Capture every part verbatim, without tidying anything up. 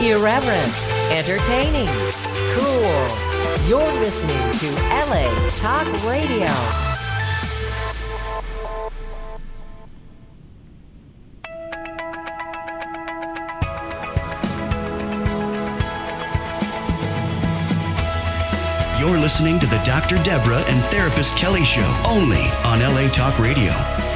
Irreverent, entertaining, cool. You're listening to L A Talk Radio. You're listening to the Doctor Deborah and Therapist Kelly Show, only on L A Talk Radio.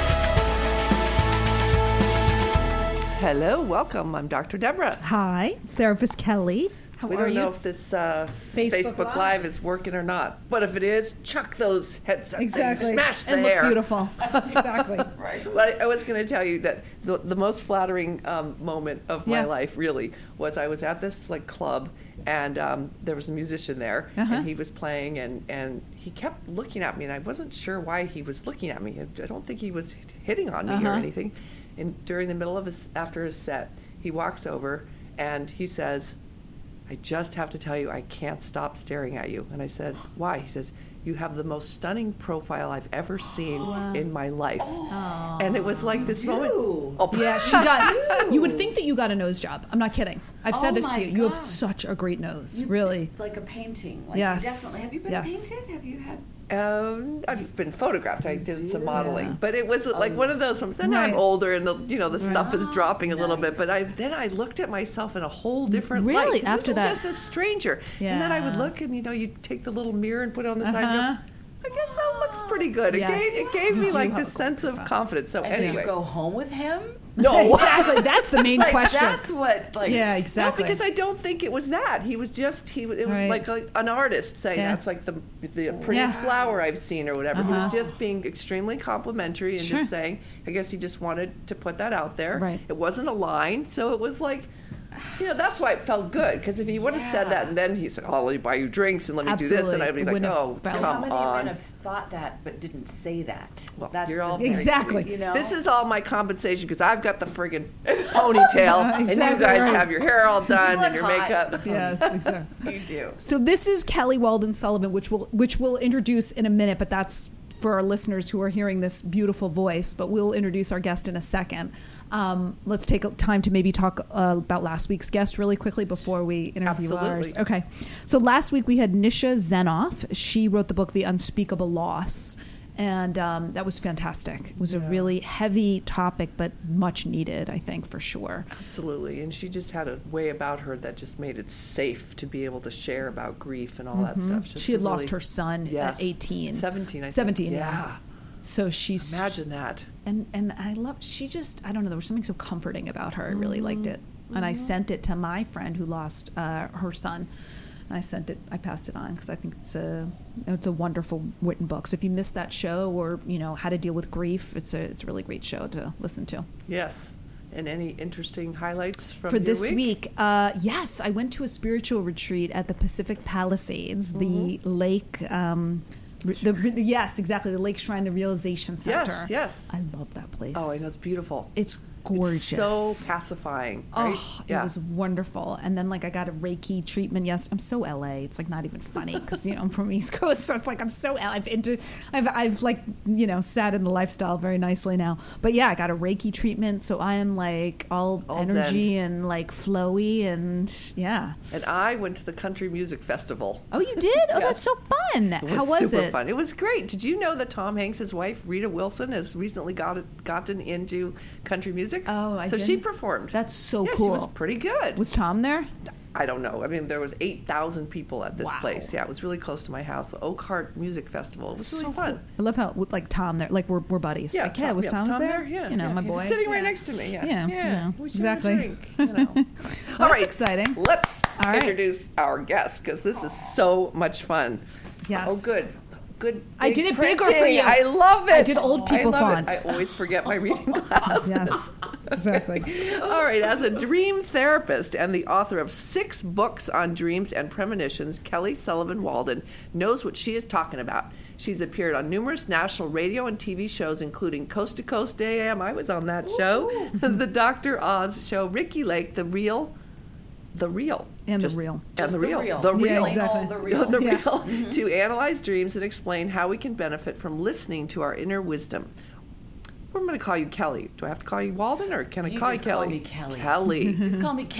Hello, welcome. I'm Doctor Deborah. Hi, it's Therapist Kelly. How we are don't you? know if this uh, Facebook Facebook, Live. Live is working or not, but if it is, chuck those headsets, Exactly. smash the and hair. look beautiful. Exactly. Right. Well, I, I was going to tell you that the, the most flattering um, moment of my Yeah. life, really, was I was at this like club, and um, there was a musician there, Uh-huh. and he was playing, and, and he kept looking at me, and I wasn't sure why he was looking at me. I don't think he was hitting on me or Uh-huh. anything. And during the middle of his, after his set, he walks over and he says, "I just have to tell you, I can't stop staring at you." And I said, "Why?" He says, "You have the most stunning profile I've ever seen in my life." Oh. And it was like this moment. Oh, Yeah, she does. You would think that you got a nose job. I'm not kidding. I've said Oh this my to you. You have God. such a great nose. You- really. Like a painting. Like Yes. You definitely. Have you been Yes. painted? Have you had? Um, I've been photographed. I did some did? modeling, Yeah. but it was like one of those ones. Then I'm Right. older, and the you know the stuff is Ah, dropping a little bit. nice. But I then I looked at myself in a whole different light. Really? 'cause After this that? was just a stranger. And then I would Yeah. look, and you know, you take the little mirror and put it on the side. Uh-huh. And go, I guess that looks pretty good. It Yes. gave it gave You me do like have this a sense of profile. confidence. So And anyway, did you go home with him? no. Exactly. That's the main Like, question. That's what. Like. yeah, No, exactly. because I don't think it was that. He was just he. was- It was Right. like a, an artist saying Yeah. that's like the the prettiest Yeah. flower I've seen or whatever. He Uh-huh. was just being extremely complimentary and Sure. just saying. I guess he just wanted to put that out there. Right. It wasn't a line, so it was like. You know, that's why it felt good, because if he would have said that and then he said, "Oh, let me buy you drinks and let me do this," Absolutely. then I'd be It like, wouldn't have "Oh, felt- How come many on." men have thought that but didn't say that? Well, That's you're the all very Exactly. sweet, You know. This is all my compensation because I've got the friggin' ponytail, and you Exactly guys right. have your hair all done look and your hot. makeup. yes, exactly. You do. So this is Kelly Weldon Sullivan, which we'll which we'll introduce in a minute, but that's for our listeners who are hearing this beautiful voice. But we'll introduce our guest in a second. Um, let's take time to maybe talk uh, about last week's guest really quickly before we interview Absolutely. ours. Okay. So last week we had Nisha Zenoff. She wrote the book The Unspeakable Loss. And um, that was fantastic. It was a really heavy topic, but much needed, I think, for sure. Absolutely, and she just had a way about her that just made it safe to be able to share about grief and all that stuff. Just She had to lost really- her son Yes. at eighteen. seventeen, I think. seventeen, yeah. yeah. So she's Imagine that. and and I love. She just I don't know. There was something so comforting about her. I really liked it, and Mm-hmm. I sent it to my friend who lost uh, her son. And I sent it. I passed it on because I think it's a it's a wonderful written book. So if you missed that show or you know how to deal with grief, it's a it's a really great show to listen to. Yes. And any interesting highlights from For your this week? week, uh, yes, I went to a spiritual retreat at the Pacific Palisades, the lake. Um, re- the, re- yes, exactly, the Lake Shrine, the Realization Yes, Center. yes. I love that place. Oh, I know, it's beautiful. It's gorgeous. It's so pacifying, right? Oh, it was wonderful. And then, like, I got a Reiki treatment. Yes, I'm so L A. It's like not even funny because you know I'm from East Coast, so it's like I'm so L A. I've into, I've, I've like you know sat in the lifestyle very nicely now. But yeah, I got a Reiki treatment, so I am like all, All energy and like flowy and yeah. And I went to the Country Music Festival. Oh, you did? Oh, Yes. that's so fun. It was How was super it? fun. It was great. Did you know that Tom Hanks' wife, Rita Wilson, has recently got gotten into country music? Oh, I So she didn't- performed. That's so yeah, cool. She was pretty good. Was Tom there? I don't know. I mean, there was eight thousand people at this Wow. place. Yeah, it was really close to my house. The Oak Heart Music Festival. It was So really cool. fun. I love how with like Tom there, like we're we're buddies. Yeah, like, yeah, was yeah, Tom, there? there? Yeah, you know, yeah. my He boy was sitting right Yeah. next to me. Yeah, Yeah, yeah. yeah, We should have a exactly. drink, you know. Well, All that's right, exciting. Let's All right. introduce our guest because this is so much fun. Yes. Oh, good. Good. I big did it bigger printing. for you. I love it. I did old people I love font. It. I always forget my reading glasses. Yes, exactly. All right, as a dream therapist and the author of six books on dreams and premonitions, Kelly Sullivan Walden knows what she is talking about. She's appeared on numerous national radio and T V shows, including Coast to Coast A M. I was on that show. The Doctor Oz show, Ricky Lake, The Real, The Real. And Just- the real. And Just the the real. real. The Yeah, real. exactly. All the real. The Yeah. real. To analyze dreams and explain how we can benefit from listening to our inner wisdom. I'm going to call you Kelly. Do I have to call you Walden or can I You call just you call Kelly? me Kelly. Kelly. Just call me Kay.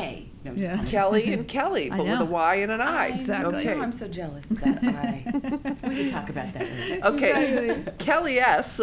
No, I'm just Yeah. kidding. Kelly and Kelly, I but with know. a Y and an I. Exactly. Okay. Oh, I'm so jealous of that eye. We can talk about that later. Okay. Kelly S.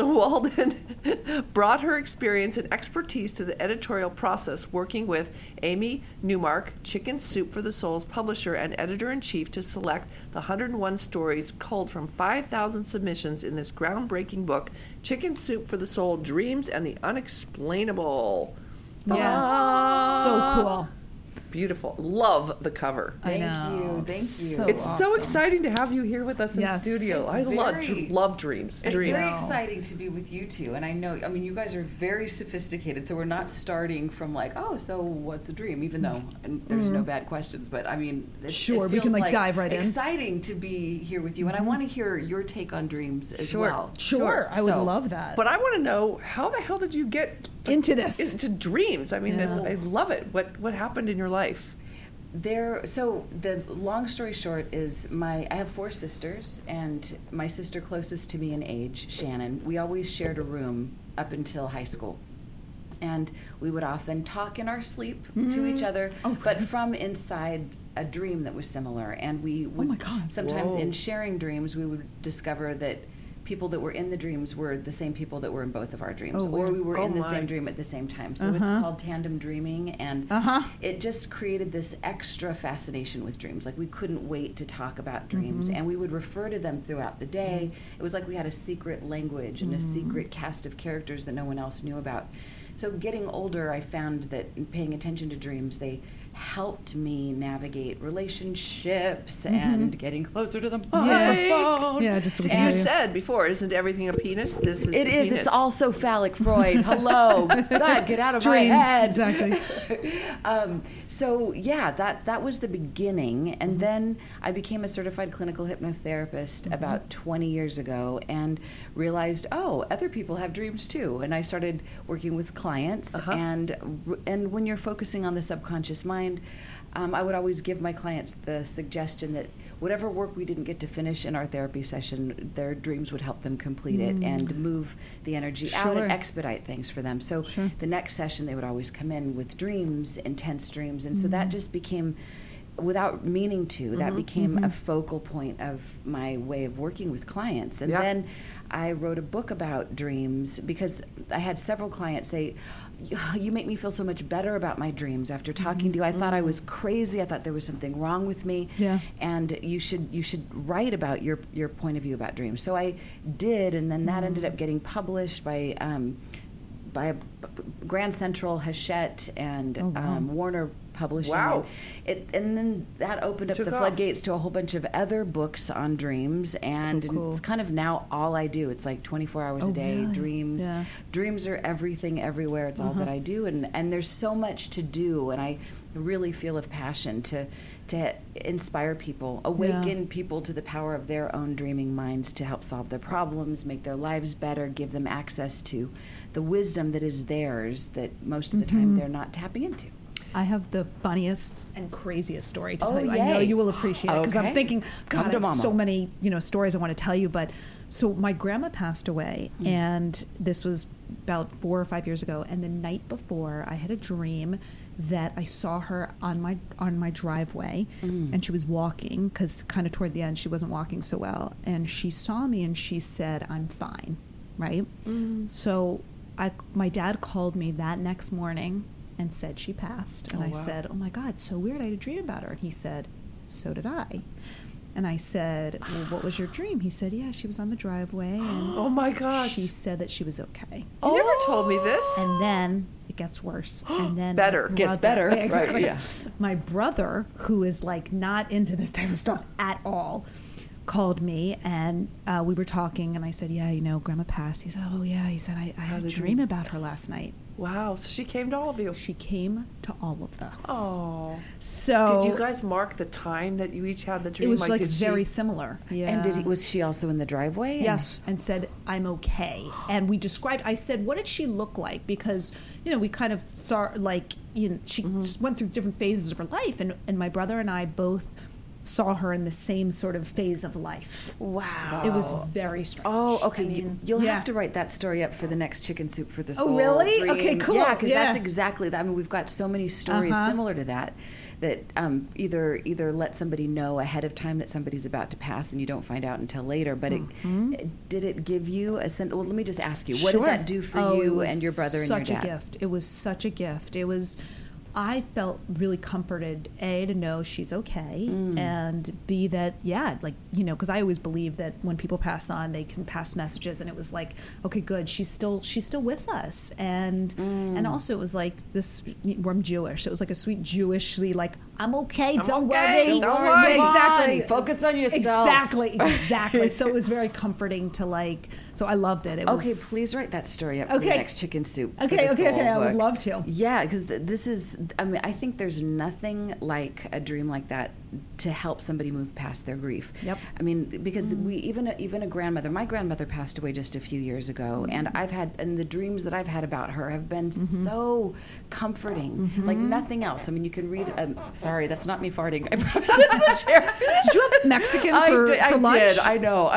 Walden brought her experience and expertise to the editorial process, working with Amy Newmark, Chicken Soup for the Soul's publisher and editor-in-chief, to select the one hundred one stories culled from five thousand submissions in this groundbreaking book, Chicken Soup for the Soul, Dreams and the Unexplainable. Yeah. Ah. So cool. Beautiful. Love the cover. I Thank know. you, thank It's you. So It's so awesome. exciting to have you here with us in Yes. studio. It's I love very- love dreams. It's dreams. very No. exciting to be with you two, and I know. I mean, you guys are very sophisticated, so we're not starting from like, oh, so what's a dream? Even though and there's no bad questions, but I mean, it, Sure, it we can, feels like, dive right in. Exciting to be here with you, and I want to hear your take on dreams as Sure. well. Sure, I would So- love that. But I want to know, how the hell did you get Into this. into dreams? I mean, Yeah. I love it. What what happened in your life? There, so the long story short is my I have four sisters, and my sister closest to me in age, Shannon, we always shared a room up until high school. And we would often talk in our sleep to each other, Oh, but really? from inside a dream that was similar. And we would my God. sometimes Whoa. in sharing dreams, we would discover that people that were in the dreams were the same people that were in both of our dreams, Oh, or weird. we were Oh, in the my. same dream at the same time. So it's Uh-huh. called tandem dreaming, and Uh-huh. it just created this extra fascination with dreams. Like we couldn't wait to talk about dreams, Mm-hmm. and we would refer to them throughout the day. It was like we had a secret language and a Mm-hmm. secret cast of characters that no one else knew about. So getting older, I found that in paying attention to dreams, they helped me navigate relationships and getting closer to the Mm-hmm. Yeah. microphone. Yeah, just so we And can you hear you. said before, isn't everything a penis? This is It the is. penis. It's also phallic, Freud. Hello. God, get out of Dreams, my head. exactly. um, so yeah, that that was the beginning, and then I became a certified clinical hypnotherapist about twenty years ago, and realized, oh, other people have dreams too. And I started working with clients, Uh-huh. and r- and when you're focusing on the subconscious mind, um, I would always give my clients the suggestion that whatever work we didn't get to finish in our therapy session, their dreams would help them complete it and move the energy out Sure. and expedite things for them. So Sure. the next session, they would always come in with dreams, intense dreams, and so that just became, without meaning to, that became a focal point of my way of working with clients. And Yeah. then I wrote a book about dreams because I had several clients say, you make me feel so much better about my dreams after talking to you. I thought I was crazy. I thought there was something wrong with me. Yeah. And you should you should write about your your point of view about dreams. So I did, and then that ended up getting published by um, by Grand Central, Hachette, and Oh, wow. um, Warner Publishing. Wow. It, and then that opened up Took the off. floodgates to a whole bunch of other books on dreams, and cool. it's kind of now all I do. It's like twenty-four hours Oh, a day. really? Dreams, Yeah. dreams are everything, everywhere. It's all that I do, and and there's so much to do, and I really feel a passion to to inspire people, awaken people to the power of their own dreaming minds to help solve their problems, make their lives better, give them access to the wisdom that is theirs that most of the time they're not tapping into. I have the funniest and craziest story to Oh, tell you. I know yay. you will appreciate it because Okay. I'm thinking, Come God, to I have mama. so many you know stories I want to tell you. But so my grandma passed away, Mm. and this was about four or five years ago. And the night before, I had a dream that I saw her on my on my driveway, Mm. and she was walking because kind of toward the end she wasn't walking so well, and she saw me and she said, "I'm fine," right? So I my dad called me that next morning and said she passed, and Oh, I wow. said, "Oh my God, so weird! I had a dream about her." And he said, "So did I." And I said, "Well, what was your dream?" He said, "Yeah, she was on the driveway, and Oh my gosh. she said that she was okay." You never told me this. And then it gets worse. And then my Better. Gets brother- better. Yeah, Right, exactly. yeah. My brother, who is like not into this type of stuff at all, called me, and uh, we were talking, and I said, "Yeah, you know, Grandma passed." He said, "Oh yeah." He said, "I, I had a did you- dream about her last night." Wow. So she came to all of you. She came to all of us. Oh. So Did you guys mark the time that you each had the It dream? was like did she- very similar. Yeah. And did, was she also in the driveway? Yes, and said, "I'm okay." And we described, I said, "What did she look like?" Because, you know, we kind of saw, like, you know, she Mm-hmm. went through different phases of her life. And, and my brother and I both saw her in the same sort of phase of life. Wow. It was very strange. Oh, okay. I You- mean, You'll yeah. have to write that story up for the next Chicken Soup for the Oh, Soul. really? dream. Okay, cool. Yeah, because Yeah. that's exactly that. I mean, we've got so many stories Uh-huh. similar to that that um, either either let somebody know ahead of time that somebody's about to pass and you don't find out until later. But Mm-hmm. it, it, did it give you a sense? Well, let me just ask you, what Sure. did that do for Oh, it you was and your brother and your dad? Such a gift. It was such a gift. It was. I felt really comforted, A, to know she's okay, Mm. and B, that, yeah, like, you know, because I always believe that when people pass on, they can pass messages, and it was like, okay, good, she's still she's still with us. And Mm. and also it was like this, well, I'm Jewish, so it was like a sweet Jewishly, like, I'm okay, I'm don't okay, worry. don't worry. Exactly. Focus on yourself. Exactly, exactly. So it was very comforting to, like, so I loved it. It was, Okay, please write that story up for Okay. the next Chicken Soup. for Okay, the okay, Soul okay, I would book. love to. Yeah, because th- this is, I mean, I think there's nothing like a dream like that to help somebody move past their grief. Yep. I mean, because we, even a, even a grandmother, my grandmother passed away just a few years ago, and I've had, and the dreams that I've had about her have been so comforting, like nothing else. I mean, you can read, um, sorry, that's not me farting. I brought this chair. Did you have Mexican I for, did, for I lunch? did, I know.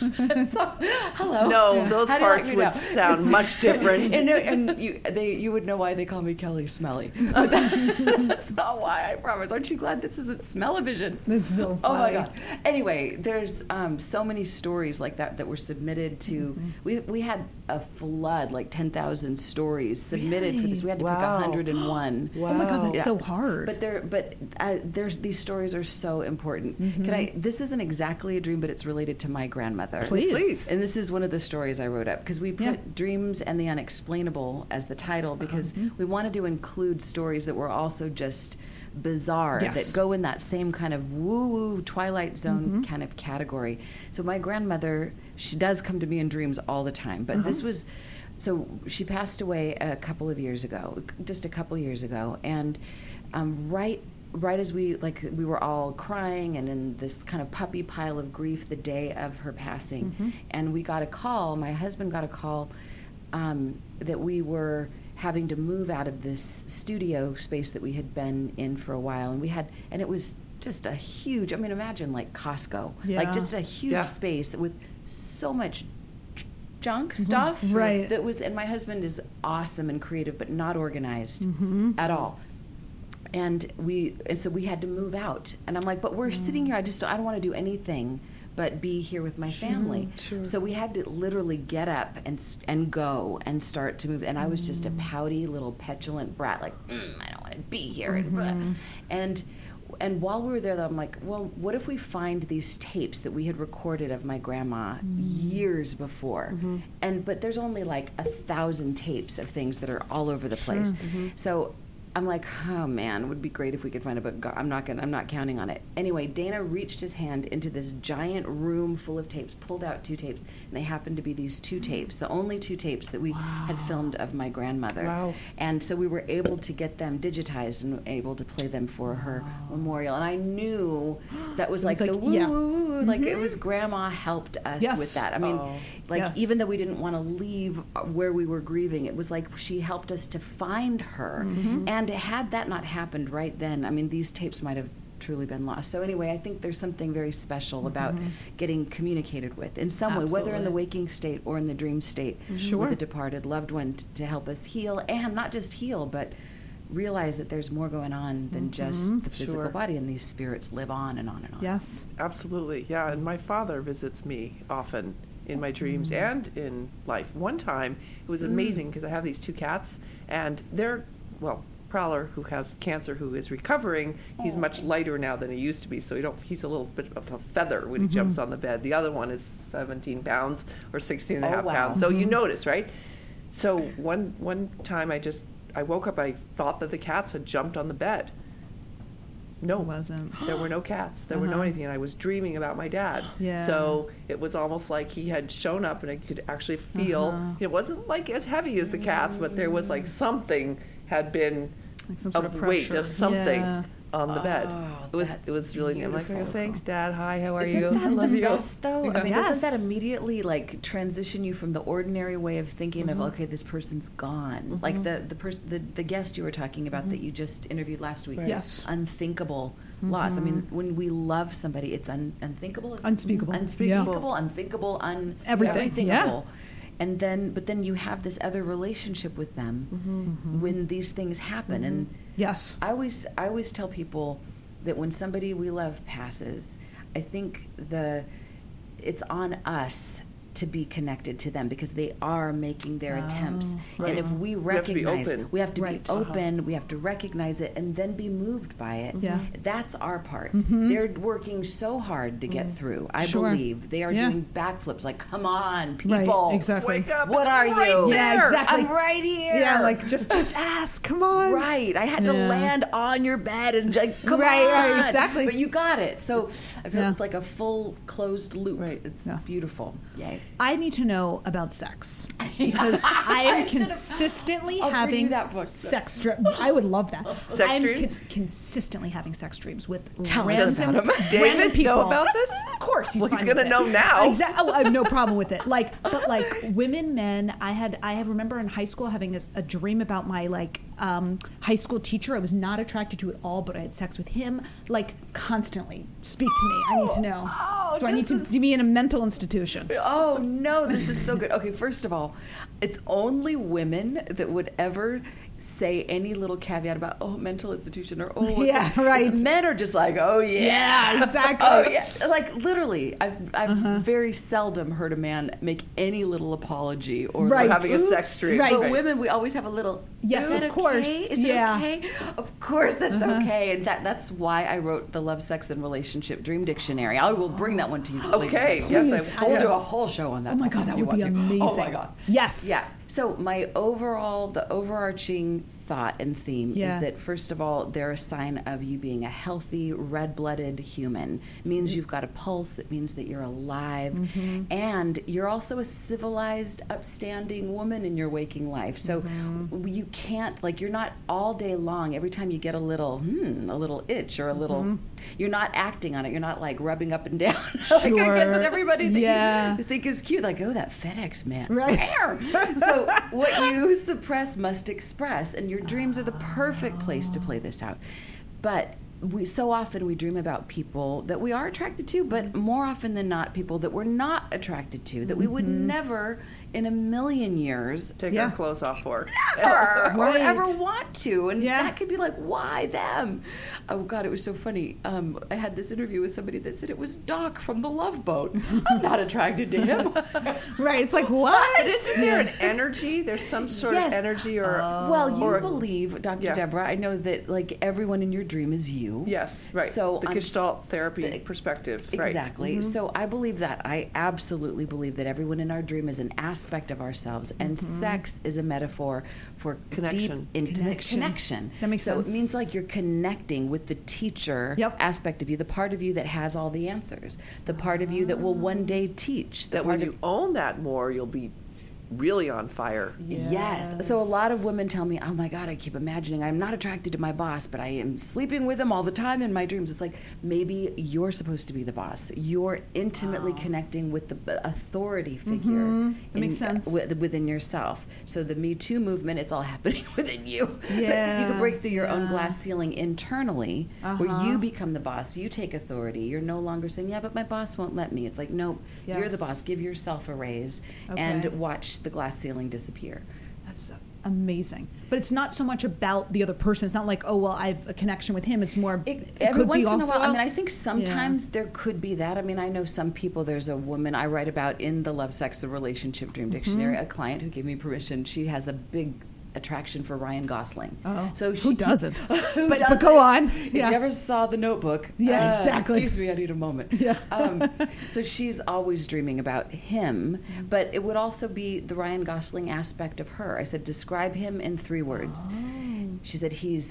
So, hello. No, those How do you like parts me would now? sound much different. and and you, they, you would know why they call me Kelly Smelly. Uh, that- that's not why, I promise. Aren't you glad this isn't Smell-O-Vision? This is so Oh my funny. God. Anyway, there's um, so many stories like that that were submitted to. Mm-hmm. We we had a flood, like ten thousand stories submitted for this. We had to pick Wow. one hundred and one. Oh my God, that's Yeah. so hard. But there, but uh, there's these stories are so important. Mm-hmm. Can I? This isn't exactly a dream, but it's related to my grandmother. Please. Please. And this is one of the stories I wrote up because we put Yeah. dreams and the unexplainable as the title because Mm-hmm. we wanted to include stories that were also just bizarre Yes. that go in that same kind of woo-woo Twilight Zone Mm-hmm. kind of category. So my grandmother, she does come to me in dreams all the time, but Uh-huh. this was. So she passed away a couple of years ago, just a couple years ago, and um, right, right as we like, we were all crying and in this kind of puppy pile of grief the day of her passing, Mm-hmm. and we got a call. My husband got a call um, that we were having to move out of this studio space that we had been in for a while, and we had, and it was just a huge. I mean, imagine like Costco, Yeah. like just a huge Yeah. space with so much junk stuff Right. that was, and my husband is awesome and creative but not organized at all, and we and so we had to move out, and I'm like, but we're sitting here, I just I don't want to do anything but be here with my family. So we had to literally get up and s- and go and start to move, and I was just a pouty little petulant brat, like mm, I don't want to be here, and blah. and and while we were there, though, I'm like, well, what if we find these tapes that we had recorded of my grandma years before? And but there's only like a thousand tapes of things that are all over the place. So I'm like, oh man, it would be great if we could find a book. God, I'm not gonna, I'm not counting on it. Anyway, Dana reached his hand into this giant room full of tapes, pulled out two tapes, and they happened to be these two tapes, the only two tapes that we had filmed of my grandmother. Wow. And so we were able to get them digitized and able to play them for her memorial. And I knew that was It like was the like- woo, yeah. woo, woo, like it was grandma helped us Yes. with that. I mean, Oh. like Yes. even though we didn't want to leave where we were grieving, it was like she helped us to find her. And had that not happened right then, I mean, these tapes might have truly been lost. So anyway, I think there's something very special about getting communicated with in some way, whether in the Absolutely. waking state or in the dream state Sure. with a departed loved one, t- to help us heal, and not just heal, but realize that there's more going on than just the physical Sure. body, and these spirits live on and on and on. Yes. Absolutely, yeah. And my father visits me often in my dreams and in life. One time, it was amazing because I have these two cats, and they're, well, Prowler, who has cancer, who is recovering, he's much lighter now than he used to be, so he don't, he's a little bit of a feather when he jumps on the bed. The other one is seventeen pounds or sixteen and a Oh, half wow. pounds. So you notice, right? So one one time I just, I woke up, I thought that the cats had jumped on the bed. No, It wasn't. there were no cats. There were no Uh-huh. anything. And I was dreaming about my dad. Yeah. So it was almost like he had shown up, and I could actually feel. Uh-huh. It wasn't like as heavy as the cats, but there was like something had been Like some sort of of weight pressure. of something Yeah. on the bed. Oh, It was that's it was really. I'm like, oh, beautiful. thanks, Dad. Hi, how are Isn't you? that I love the you. best, though? I mean, Yes. doesn't that immediately like transition you from the ordinary way of thinking of, okay, this person's gone? Like the the person, the, the guest you were talking about that you just interviewed last week. Right. Yes. Unthinkable loss. I mean, when we love somebody, it's un, unthinkable. It's Unspeakable. Unspeakable. Unthinkable. Un Everything, yeah. everythingable. and then but then you have this other relationship with them mm-hmm. when these things happen. Mm-hmm. And yes, I always I always tell people that when somebody we love passes, I think the it's on us to be connected to them because they are making their oh, attempts. Right. And if we We have to be recognize, open. we have to Right. be open, uh-huh. we have to recognize it and then be moved by it. Yeah. That's our part. Mm-hmm. They're working so hard to get mm. through. I Sure. believe they are Yeah. doing backflips like, come on, people. Right, exactly. Wake up. What it's are right you? there. Yeah, exactly. I'm right here. Yeah, like just just ask. Come on. Right. I had to Yeah. land on your bed and like, come Right, on. right, exactly. But you got it. So I feel Yeah. it's like a full closed loop. Right. It's Yeah. beautiful. Yay. I need to know about sex because I am consistently I'll bring having you that book. sex dreams. I would love that. Sex I'm dreams? con- consistently having sex dreams with Tell us random, about 'em. David random people. know about this? Of course, he's Well, he's fine gonna with know it. now. Exactly. Oh, I have no problem with it. Like, but like women, men. I had. I have remember in high school having a, a dream about my like um, high school teacher. I was not attracted to at all, but I had sex with him like constantly. Speak to me. I need to know. Oh, Do I need this to, to be in a mental institution? Oh no, this is so good. Okay, first of all, it's only women that would ever say any little caveat about oh mental institution or oh what's Yeah, that? right. Men are just like oh yeah, Yeah, exactly. oh yeah, like literally. I've I've Uh-huh. very seldom heard a man make any little apology or Right. Having a sex dream. Right. But women, we always have a little. Yes, Is it of okay? course. Is Yeah. it okay? Of course, that's Uh-huh. okay, and that that's why I wrote the Love, Sex, and Relationship Dream Dictionary. I will bring that one to you. Okay, Please. yes, I We'll will. do a whole show on that. Oh my one God, if that you would be want to. amazing. Oh my God. Yes. Yeah. So my overall, the overarching thought and theme Yeah. is that first of all, they're a sign of you being a healthy, red-blooded human. It means you've got a pulse. It means that you're alive, Mm-hmm. and you're also a civilized, upstanding woman in your waking life. So Mm-hmm. you can't like you're not all day long. Every time you get a little, hmm, a little itch or a little, Mm-hmm. you're not acting on it. You're not like rubbing up and down. like I Sure. guess everybody think, Yeah. think is cute. Like, oh, that FedEx man. Right. So what you suppress must express, and your dreams are the perfect place to play this out. But we so often we dream about people that we are attracted to, but more often than not, people that we're not attracted to, that we would never in a million years Take Yeah. our clothes off for. ever or Right. ever want to. And Yeah. that could be like, why them? Oh God, it was so funny. Um, I had this interview with somebody that said it was Doc from The Love Boat. I'm not attracted to him. Right. It's like what? But isn't there an energy? There's some sort Yes. of energy or Well, you or- believe, Doctor Yeah. Deborah, I know that like everyone in your dream is you. Yes, right. So the I'm- Gestalt therapy the- perspective. Right. Exactly. So I believe that. I absolutely believe that everyone in our dream is an aspect of ourselves, and sex is a metaphor for Connection. deep, intimate Connection. connection. That makes so sense. it means like you're connecting with the teacher Yep. aspect of you, the part of you that has all the answers, the part of you that will one day teach. The That part when of- you own that more, you'll be really on fire. Yes. So a lot of women tell me, "Oh my God, I keep imagining I'm not attracted to my boss, but I am sleeping with him all the time in my dreams." It's like maybe you're supposed to be the boss. You're intimately connecting with the b- authority figure That makes sense. wi- within yourself. So the Me Too movement, it's all happening within you. But you Yeah, can break through your own yeah. glass ceiling internally, where Uh-huh. you become the boss. You take authority. You're no longer saying, "Yeah, but my boss won't let me." It's like, nope, you're the Yes. boss. Give yourself a raise Okay. and watch the glass ceiling disappear. That's amazing. But it's not so much about the other person. It's not like, oh, well, I have a connection with him. It's more, it, It, every could once be in also. a while, I mean, I think sometimes there could be that. I mean, I know some people. There's a woman I write about in the Love, Sex, and Relationship Dream Dictionary. A client who gave me permission. She has a big attraction for Ryan Gosling. Oh, so who she, doesn't? who but, doesn't? but go on. If Yeah. you ever saw The Notebook? Yeah, uh, exactly. Excuse me, I need a moment. Yeah. Um, so she's always dreaming about him, but it would also be the Ryan Gosling aspect of her. I said, describe him in three words. Oh. She said, he's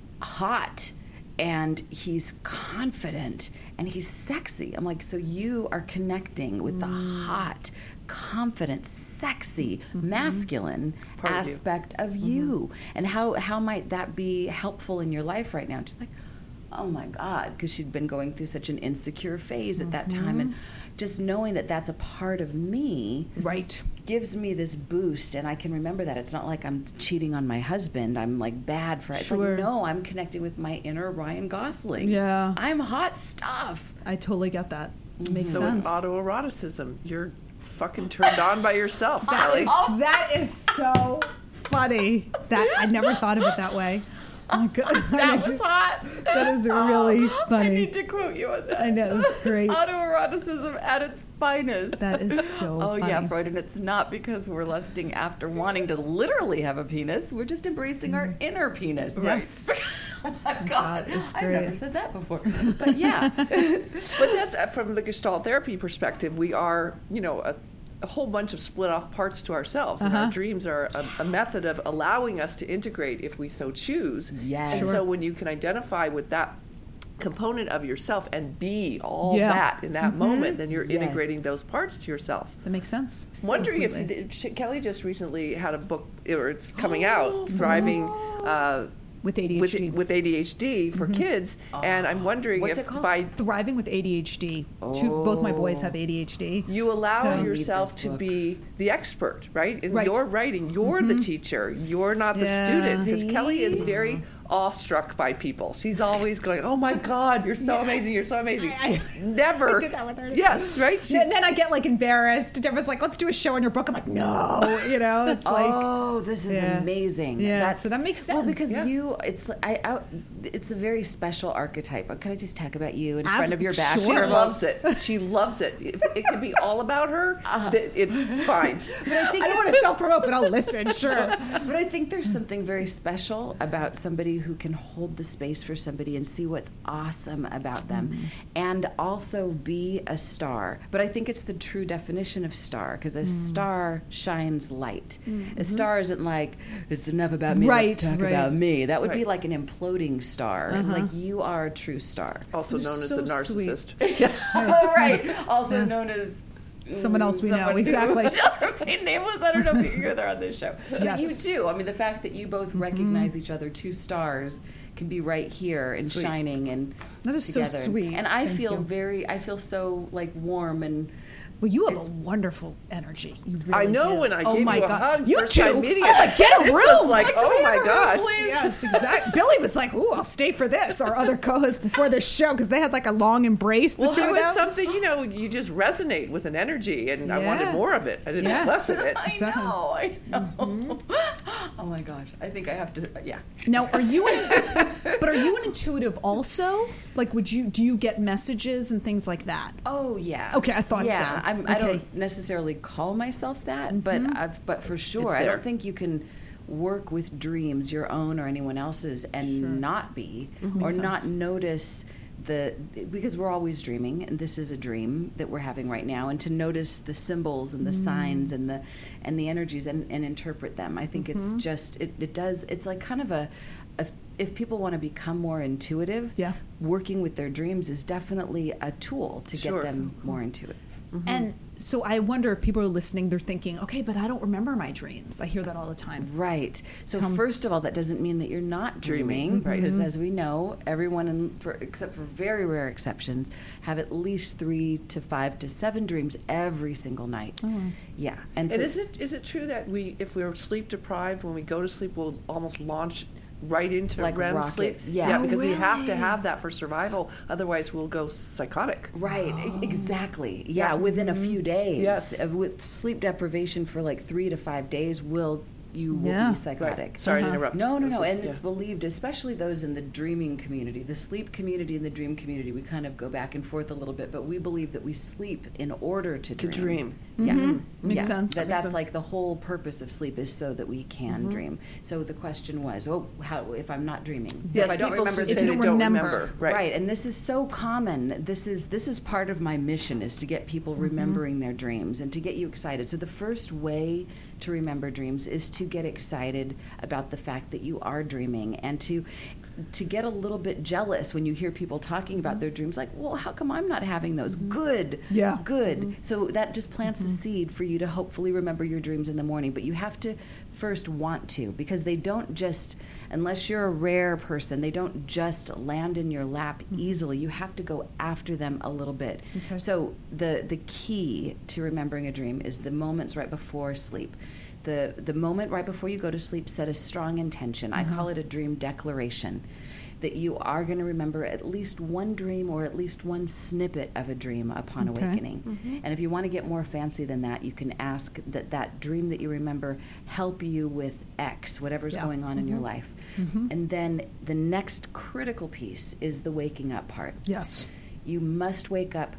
hot and he's confident and he's sexy. I'm like, so you are connecting with the hot, confident, sexy, masculine Part of you. aspect of you. And how, how might that be helpful in your life right now? And she's like, oh my God, because she'd been going through such an insecure phase at that time. And just knowing that that's a part of me Right. gives me this boost, and I can remember that. It's not like I'm cheating on my husband. I'm like bad for it. It's Sure. like, no, I'm connecting with my inner Ryan Gosling. Yeah. I'm hot stuff. I totally get that. Makes So sense. it's autoeroticism. You're fucking turned on by yourself, That Kelly. is, that is so funny. That I never thought of it that way. Oh my God. That is was just- hot. That is really I funny. need to quote you on that. I know, that's great. Autoeroticism at its finest. That is so Oh, yeah, funny. Freud, and it's not because we're lusting after wanting to literally have a penis. We're just embracing our inner penis. Yes. Oh, my God. it's I've great. never said that before. But, yeah. But that's uh, from the Gestalt therapy perspective. We are, you know, a, a whole bunch of split off parts to ourselves, and our Uh-huh. dreams are a, a method of allowing us to integrate if we so choose. Yes. And Sure. so when you can identify with that component of yourself and be all Yeah. that in that moment, then you're Yes. integrating those parts to yourself. That makes sense. I'm wondering Completely. if sh- Kelly just recently had a book, or it's coming out, Thriving uh, with A D with, H D. with A D H D for kids, and I'm wondering What's if it called? by Thriving with A D H D. Two, both my boys have A D H D. you allow So- yourself Read this to book. be the expert, right? In Right. your writing, you're the teacher. You're not the Yeah. student. Because See? Kelly is very awestruck by people. She's always going, "Oh my God, you're so amazing! You're so amazing." I- Never. I did that with her. Yeah, right. She's, Then, then I get like embarrassed. Deborah's like, "Let's do a show on your book." I'm like, "No," you know. It's like, Oh, this is Yeah. amazing. Yeah, so that makes Well, sense. because Yeah. you, it's I, I, it's a very special archetype. Can I just talk about you in Ab- front of your back? she Sure. loves it. She loves it. If it can be all about her, th- it's fine. But I think I don't want to self promote, but I'll listen. Sure. But I think there's something very special about somebody who can hold the space for somebody and see what's awesome about them, Mm-hmm. and also be a star. But I think it's the true definition of star, because a Mm. star shines light. A star isn't like, it's enough about me, Mm-hmm. Right, let's talk right. about me. That would be Right. like an imploding star. It's Uh-huh. like you are a true star. Also You're known so as a sweet. narcissist. Right. Also Yeah. known as Someone else we know, someone who exactly. shall remain nameless. I don't know if you can go there on this show. But Yes. you too. I mean, the fact that you both recognize each other, two stars, can be right here and Sweet. shining and That is so together. sweet. And I Thank feel you. very, I feel so like warm and. Well, you have a wonderful energy. You really I know do. when I oh gave my you a God. hug you first too. time meeting I was us. like, get a This room. was like, oh my gosh. Yes, exactly. Billy was like, "Ooh, I'll stay for this." Our other co-host before this show, because they had like a long embrace. The Well, two it of was them. something, you know, you just resonate with an energy, and I wanted Yeah. more of it. I didn't Yeah. want less of it. I Exactly. know, I know. Oh my gosh, I think I have to. Yeah. Now, are you? An, but are you an intuitive also? Like, would you? Do you get messages and things like that? Oh yeah. Okay, I thought yeah, so. I'm, I Okay. don't necessarily call myself that, but I've, but for sure, It's I there. don't think you can work with dreams, your own or anyone else's, and not be or Makes not sense. notice the because we're always dreaming, and this is a dream that we're having right now, and to notice the symbols and the signs and the and the energies and, and interpret them. I think it's just it, it does. It's like kind of a. a if people want to become more intuitive, Yeah. working with their dreams is definitely a tool to Sure. get them more intuitive. And so I wonder if people are listening, they're thinking, okay, but I don't remember my dreams. I hear that all the time. Right. So Tell 'em- first of all, that doesn't mean that you're not Dreaming, dreaming, right. because as we know, everyone, in, for, except for very rare exceptions, have at least three to five to seven dreams every single night. Yeah. And, And so, is it is it true that we, if we're sleep deprived, when we go to sleep, we'll almost launch right into Like R E M rocket, sleep? yeah. No because we have to way. have that for survival. Otherwise, we'll go psychotic. Right, e- exactly. Yeah, Yeah. within a few days. Yes. Uh, With sleep deprivation for like three to five days, will you will Yeah. be psychotic. Right. Sorry to interrupt. No, no, This no. is- And yeah. it's believed, especially those in the dreaming community, the sleep community and the dream community, we kind of go back and forth a little bit, but we believe that we sleep in order to To dream. dream. Yeah. Mhm. Makes Yeah. sense. That, Makes that's sense. like the whole purpose of sleep is so that we can dream. So the question was, oh, how if I'm not dreaming? Yes, if I don't people remember say If the you they don't don't remember. remember. Right. Right, and this is so common. This is this is part of my mission is to get people remembering their dreams and to get you excited. So the first way to remember dreams is to get excited about the fact that you are dreaming and to to get a little bit jealous when you hear people talking about their dreams like, well, how come I'm not having those? Good. Yeah. Good. So that just plants a seed for you to hopefully remember your dreams in the morning, but you have to first want to, because they don't just, unless you're a rare person, they don't just land in your lap easily. You have to go after them a little bit. Okay. So the the key to remembering a dream is the moments right before sleep. The the moment right before you go to sleep, set a strong intention. I call it a dream declaration. that you are going to remember at least one dream or at least one snippet of a dream upon Okay. awakening. Mm-hmm. And if you want to get more fancy than that, you can ask that that dream that you remember help you with X, whatever's Yeah. going on in your life. Mhm. And then the next critical piece is the waking up part. Yes. You must wake up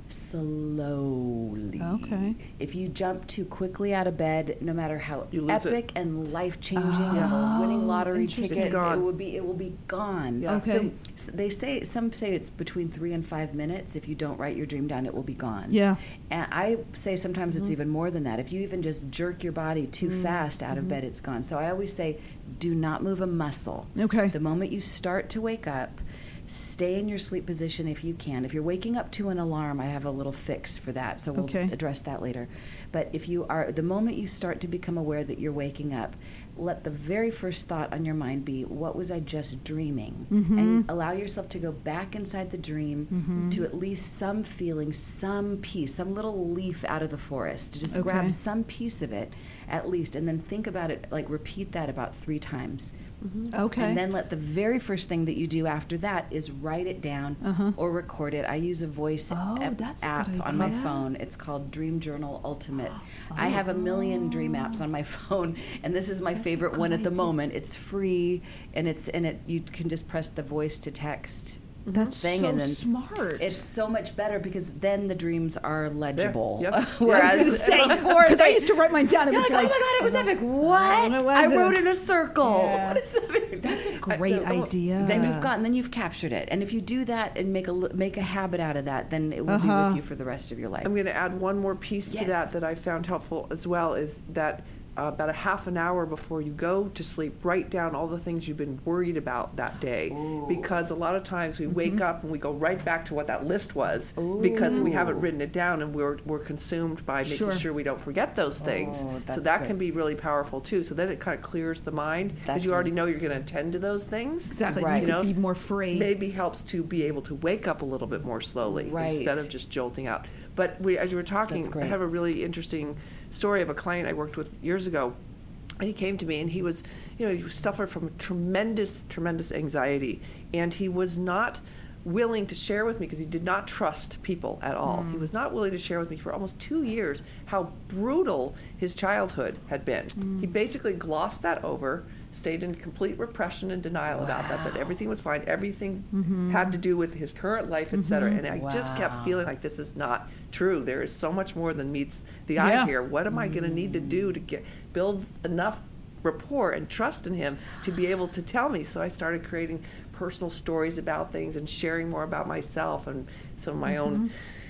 slowly. Okay. If you jump too quickly out of bed, no matter how You lose it. epic and life changing Oh, or winning lottery interesting. ticket, It's gone. it will be it will be gone. Yeah. Okay. So s- they say some say it's between three and five minutes. If you don't write your dream down, it will be gone. Yeah. And I say sometimes Mm-hmm. it's even more than that. If you even just jerk your body too Mm-hmm. fast out of bed, it's gone. So I always say, do not move a muscle. Okay. The moment you start to wake up, stay in your sleep position if you can. If you're waking up to an alarm, I have a little fix for that, so we'll Okay. address that later. But if you are, the moment you start to become aware that you're waking up, let the very first thought on your mind be, what was I just dreaming? Mhm. And allow yourself to go back inside the dream Mhm. to at least some feeling, some piece, some little leaf out of the forest. To just Okay. grab some piece of it at least, and then think about it, like repeat that about three times. Okay. And then let the very first thing that you do after that is write it down Uh-huh. or record it. I use a voice Oh, app, that's a app good on my idea. phone. It's called Dream Journal Ultimate. I have a million dream apps on my phone, and this is my That's a favorite one good at the idea. moment. It's free, and it's and it you can just press the voice to text That's thing, so and then smart. it's so much better because then the dreams are legible. Yep. I was Whereas going to say, before, because I they- used to write mine down. It you're was like, like, oh my god, it was epic. What? What was I it? wrote in a circle. Yeah. What does that mean? That's a I- great oh, idea. Then you've gotten, then you've captured it, and if you do that and make a li- make a habit out of that, then it will be Uh-huh. with you for the rest of your life. I'm going to add one more piece Yes. to that that I found helpful as well is that uh, about a half an hour before you go to sleep, write down all the things you've been worried about that day. Because a lot of times we wake up and we go right back to what that list was because we haven't written it down and we're, we're consumed by making Sure. sure we don't forget those things. Oh, so that's that good. can be really powerful too. So then it kind of clears the mind because That's you already right. know you're going to attend to those things. exactly. Right. You You could know, be more free. Maybe helps to be able to wake up a little bit more slowly Right. instead of just jolting out. But we, as you were talking, That's I great. have a really interesting story of a client I worked with years ago. And he came to me and he was, you know, he suffered from tremendous, tremendous anxiety. And he was not willing to share with me because he did not trust people at all. He was not willing to share with me for almost two years how brutal his childhood had been. He basically glossed that over, stayed in complete repression and denial about that, that everything was fine, everything had to do with his current life, et cetera. And I just kept Wow. feeling like this is not true. There is so much more than meets the Yeah. eye here. What am I going to need to do to get build enough rapport and trust in him to be able to tell me? So I started creating personal stories about things and sharing more about myself and some of my own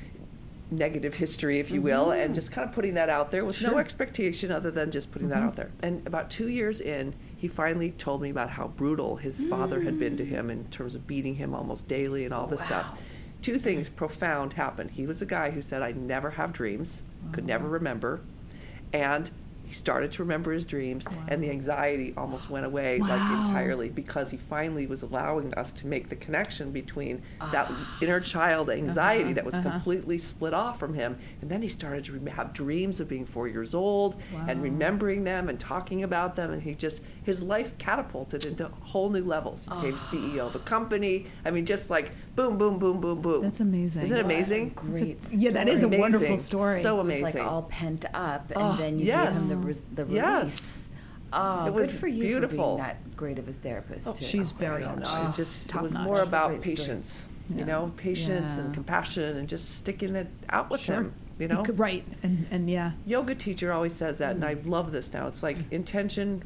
negative history, if you will, and just kind of putting that out there with no Sure. expectation other than just putting that out there. And about two years in, he finally told me about how brutal his father had been to him in terms of beating him almost daily and all this stuff. Two things profound happened. He was a guy who said, I never have dreams, could never remember, and he started to remember his dreams, and the anxiety almost went away like Wow. entirely because he finally was allowing us to make the connection between that inner child anxiety that was uh-huh. completely split off from him, and then he started to rem- have dreams of being four years old and Wow. remembering them and talking about them, and he just his life catapulted into whole new levels. He became C E O of a company. I mean, just like boom, boom, boom, boom, boom. That's amazing. Isn't it amazing? It's a- Great. yeah, that is a Amazing. wonderful story. So It was amazing. like all pent up, and Oh, then you yes. give him the, res- the Yes. release. Oh, It was good for you beautiful. for being that great of a therapist. Oh, too. she's very I don't know. she's It's just it top was notch. more That's a about great story. patience, Yeah. you know, patience Yeah. and compassion and just sticking it out with Sure. him, you know. Bec- right, and and yeah, Yoga teacher always says that, and I Mm. love this now. It's like intention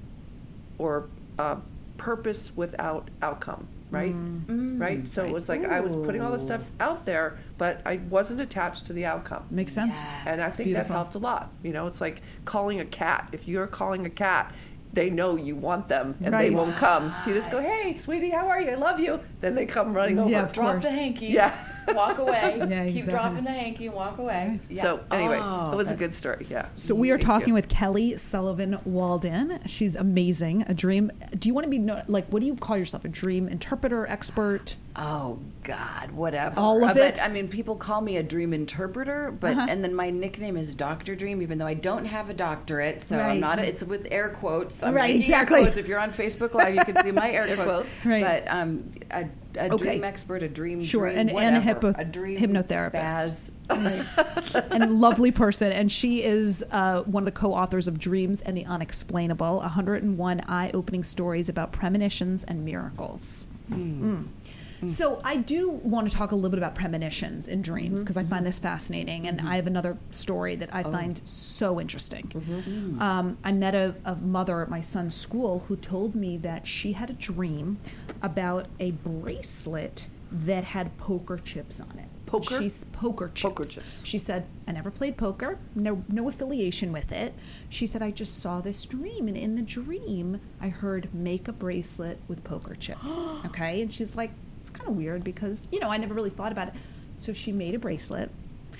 or uh, purpose without outcome, right? Mm, Right. So it was like I was putting all this stuff out there, but I wasn't attached to the outcome. makes sense. And I It's think beautiful. that helped a lot. You know, it's like calling a cat. If you're calling a cat, they know you want them, and Right. they won't come. If you just go, "Hey, sweetie, how are you? I love you," then they come running over. Yeah, of Drop course. the hanky. Yeah. Walk away. Yeah, Keep exactly. dropping the hanky and walk away. Yeah. So anyway, Oh, it was a that's- good story. Yeah. So we are Thank talking you. with Kelly Sullivan Walden. She's amazing. A dream. Do you want to be no, like? What do you call yourself? A dream interpreter, expert? Oh God, whatever. All of Uh, it? But, I mean, people call me a dream interpreter, but Uh-huh. and then my nickname is Doctor Dream, even though I don't have a doctorate, so Right. I'm not. A, it's with air quotes. I'm Right, making air exactly. quotes. If you're on Facebook Live, you can see my air, quotes. quotes. Right. But um, a, a Okay. dream expert, a dream Sure, dream, and- and a whatever. hypo- a dream hypnotherapist. spaz. And lovely person. And she is uh, one of the co-authors of Dreams and the Unexplainable, one hundred and one eye-opening stories about premonitions and miracles. Mm. So I do want to talk a little bit about premonitions in dreams because I find this fascinating, and I have another story that I find so interesting. Um, I met a, a mother at my son's school who told me that she had a dream about a bracelet that had poker chips on it. Poker? She's poker chips. Poker chips. She said, I never played poker, no no affiliation with it. She said, I just saw this dream, and in the dream, I heard make a bracelet with poker chips. Okay? And she's like, it's kind of weird because, you know, I never really thought about it. So she made a bracelet,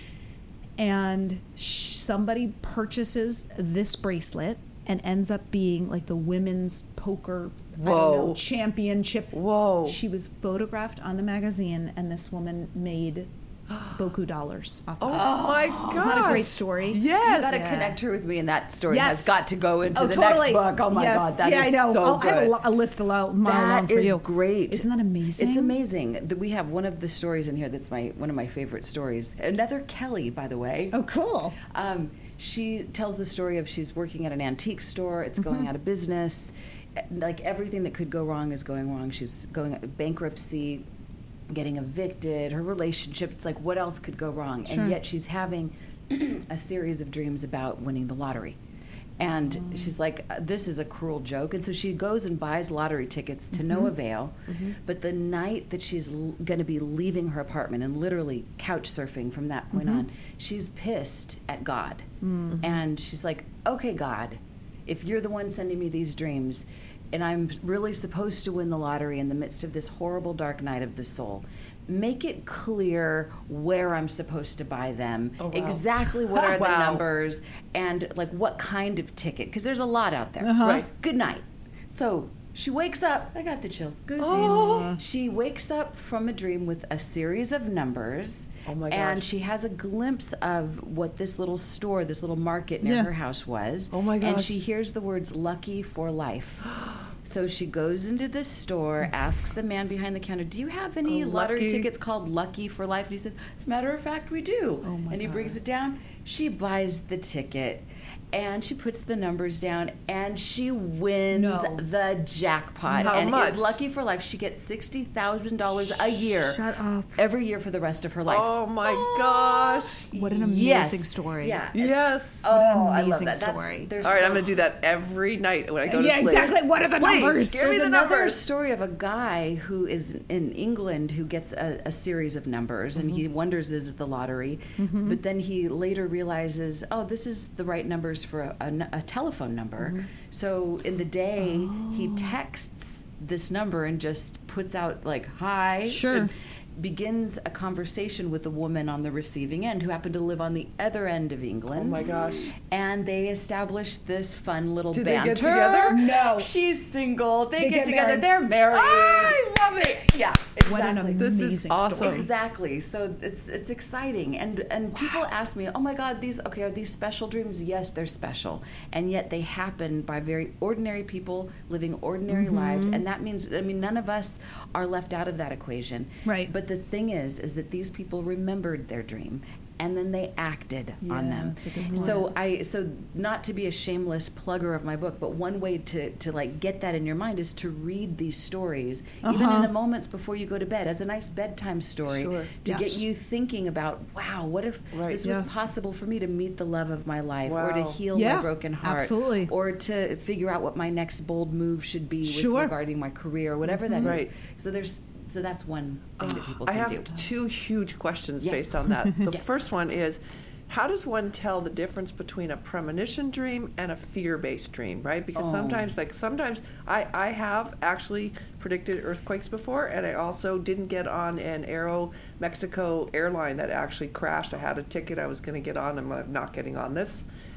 and sh- somebody purchases this bracelet and ends up being like the women's poker I don't know, Whoa. championship. Whoa. She was photographed on the magazine, and this woman made boku dollars off of Oh this. my god! Isn't that a great story? Yes. You got to Yeah. connect her with me, and that story Yes. has got to go into Oh, the totally. next book. Oh my Yes. God, that is yeah, I know. so I'll, good. I have a, lo- a list alone, alone That for is you. great. Isn't that amazing? It's amazing that we have one of the stories in here that's my one of my favorite stories. Another Kelly, by the way. Oh, cool. Um, she tells the story of she's working at an antique store. It's Mm-hmm. going out of business. Like everything that could go wrong is going wrong. She's going bankruptcy, getting evicted, her relationship. It's like, what else could go wrong? Sure. And yet she's having a series of dreams about winning the lottery. And Mm. she's like, this is a cruel joke. And so she goes and buys lottery tickets to no avail. Mm-hmm. But the night that she's l- going to be leaving her apartment and literally couch surfing from that point Mm-hmm. on, she's pissed at God. Mm-hmm. And she's like, okay, God, if you're the one sending me these dreams, and I'm really supposed to win the lottery in the midst of this horrible dark night of the soul, make it clear where I'm supposed to buy them, Oh, wow. exactly what are the Wow. numbers, and like what kind of ticket, because there's a lot out there. Uh-huh. Right. Good night. So she wakes up. I got the chills. Goosies. Oh. She wakes up from a dream with a series of numbers. Oh my And gosh. she has a glimpse of what this little store, this little market near Yeah. her house was. Oh my And gosh. she hears the words "lucky for life." So she goes into this store, asks the man behind the counter, "Do you have any Oh, lottery lucky. tickets called Lucky for Life?" And he says, "As a matter of fact, we do." Oh my and he God. brings it down. She buys the ticket. And she puts the numbers down, and she wins No. the jackpot. How and much? is lucky for life. She gets sixty thousand dollars a year, Shut up. every year for the rest of her life. Oh my gosh! What an amazing Yes. story. Yeah. Yes. Oh, I love amazing that. That's- story. there's All right, so- I'm going to do that every night when I go Yeah, to sleep. exactly. What are the Please, numbers? give me There's the another numbers. story of a guy who is in England who gets a, a series of numbers, and he wonders, is it the lottery? But then he later realizes, oh, this is the right numbers for a, a, a telephone number. So in the day, he texts this number and just puts out like, hi. Sure. and begins a conversation with a woman on the receiving end who happened to live on the other end of England. Oh my gosh. And they established this fun little Do they banter. get together? No. She's single. They, They get, get together. married. They're married. I love it. Yeah, What an exactly. This is amazing awesome. story. Exactly. So it's it's exciting, and and people ask me, "Oh my God, these okay? Are these special dreams?" Yes, they're special, and yet they happen by very ordinary people living ordinary Mm-hmm. lives, and that means I mean none of us are left out of that equation. Right. But the thing is, is that these people remembered their dream, and then they acted on Yeah, them. that's a good point. So I so not to be a shameless plugger of my book, but one way to to like get that in your mind is to read these stories, even Uh-huh. in the moments before you go to bed, as a nice bedtime story Sure. to Yes. get you thinking about, wow, what if Right. this Yes. was possible for me to meet the love of my life, or to Wow. heal Yeah, my broken heart, absolutely. or to figure out what my next bold move should be with Sure. regarding my career, whatever that is. Right. So there's so that's one thing that people I can have do. two huge questions Yeah. based on that. The Yeah. first one is, how does one tell the difference between a premonition dream and a fear-based dream, right? Because Oh. sometimes, like sometimes, I, I have actually predicted earthquakes before, and I also didn't get on an Aero Mexico airline that actually crashed. I had a ticket I was going to get on, I'm not getting on this.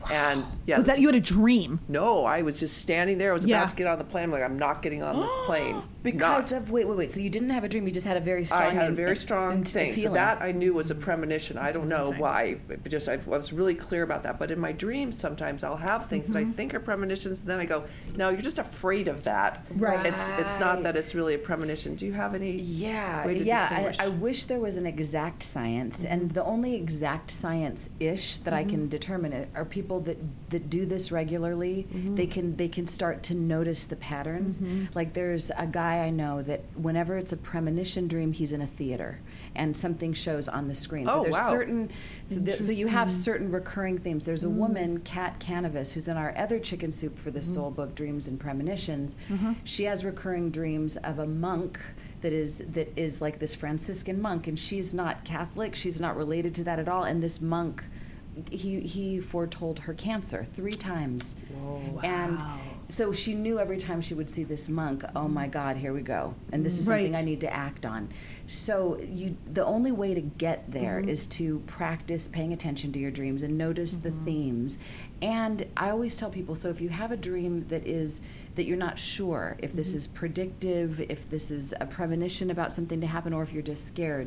And yeah, Was that you had a dream? no, I was just standing there. I was Yeah. about to get on the plane. I'm like, I'm not getting on this plane. Because Not. of wait, wait, wait. So you didn't have a dream. You just had a very strong. I had a in- very in- strong in- thing. So feeling. that I knew was a premonition. I don't know amazing. why. But just I was really clear about that. But in my dreams, sometimes I'll have things that I think are premonitions, and then I go, "No, you're just afraid of that. Right. It's it's not that Right. it's really a premonition." Do you have any? Yeah, way to yeah. distinguish? I, I wish there was an exact science, and the only exact science-ish that I can determine it are people that that do this regularly. They can they can start to notice the patterns. Like there's a guy I know that whenever it's a premonition dream, he's in a theater, and something shows on the screen. So Oh, there's wow. certain, so, th- so you have Interesting. certain recurring themes. There's a woman, Kat Canavas, who's in our other Chicken Soup for the Soul book, Dreams and Premonitions. She has recurring dreams of a monk that is that is like this Franciscan monk, and she's not Catholic. She's not related to that at all. And this monk, he he foretold her cancer three times. And so she knew every time she would see this monk, oh my God, here we go, and this is something Right. I need to act on. So you, the only way to get there is to practice paying attention to your dreams and notice the themes. And I always tell people, so if you have a dream that is that you're not sure if this is predictive, if this is a premonition about something to happen, or if you're just scared,